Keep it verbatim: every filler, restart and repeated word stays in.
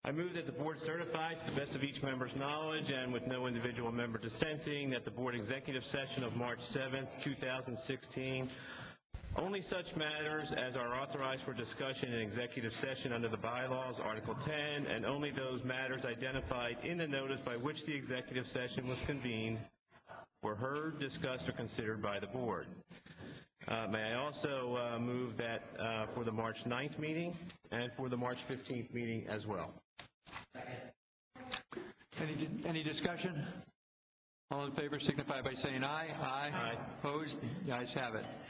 I move that the board certify to the best of each member's knowledge and with no individual member dissenting that the board executive session of March seventh, two thousand sixteen, only such matters as are authorized for discussion in executive session under the bylaws, Article ten, and only those matters identified in the notice by which the executive session was convened were heard, discussed, or considered by the board. Uh, may I also uh, move that uh, for the March ninth meeting and for the March fifteenth meeting as well. Any, any discussion? All in favor signify by saying aye. Aye. Aye. Opposed? The ayes have it.